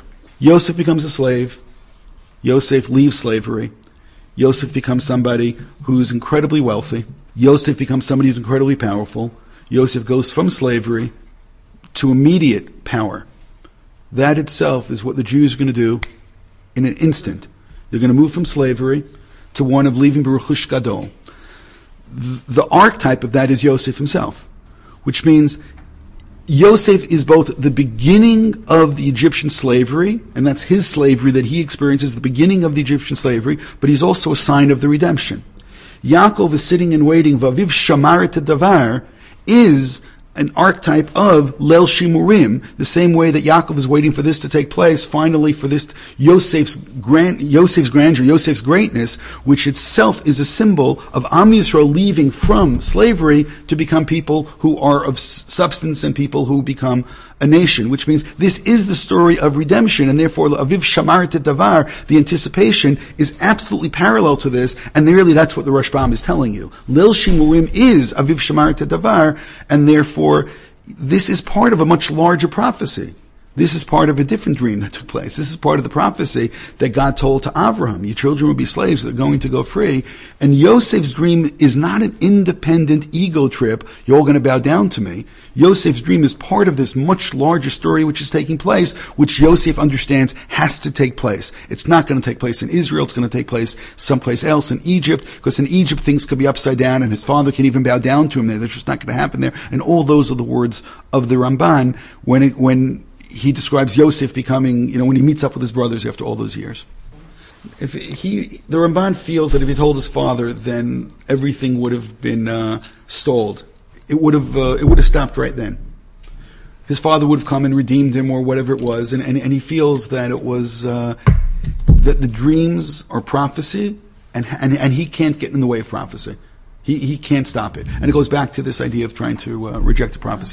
Yosef becomes a slave. Yosef leaves slavery. Yosef becomes somebody who's incredibly wealthy. Yosef becomes somebody who's incredibly powerful. Yosef goes from slavery to immediate power. That itself is what the Jews are going to do in an instant. They're going to move from slavery to one of leaving Beruchush Gadol. The archetype of that is Yosef himself, which means Yosef is both the beginning of the Egyptian slavery, and that's his slavery that he experiences, the beginning of the Egyptian slavery, but he's also a sign of the redemption. Yaakov is sitting and waiting, Vaviv Shamar et Davar, is an archetype of Leil Shimurim, the same way that Yaakov is waiting for this to take place, finally for this Yosef's grand, Yosef's grandeur, Yosef's greatness, which itself is a symbol of Am Yisrael leaving from slavery to become people who are of substance and people who become a nation, which means this is the story of redemption, and therefore Aviv Shamar et Davar, the anticipation, is absolutely parallel to this, and really that's what the Rashbam is telling you. Leil Shimurim is Aviv Shamar et Davar, and therefore this is part of a much larger prophecy. This is part of a different dream that took place. This is part of the prophecy that God told to Avraham. Your children will be slaves. They're going to go free. And Yosef's dream is not an independent ego trip. You're all going to bow down to me. Yosef's dream is part of this much larger story which is taking place, which Yosef understands has to take place. It's not going to take place in Israel. It's going to take place someplace else in Egypt, because in Egypt things could be upside down and his father can even bow down to him there. That's just not going to happen there. And all those are the words of the Ramban when it, when he describes Yosef becoming, you know, when he meets up with his brothers after all those years. If he, the Ramban feels that if he told his father, then everything would have been uh, stalled. It would have, uh, it would have stopped right then. His father would have come and redeemed him, or whatever it was, and, and, and he feels that it was uh, that the dreams are prophecy, and, and and he can't get in the way of prophecy. He he can't stop it, and it goes back to this idea of trying to uh, reject the prophecy.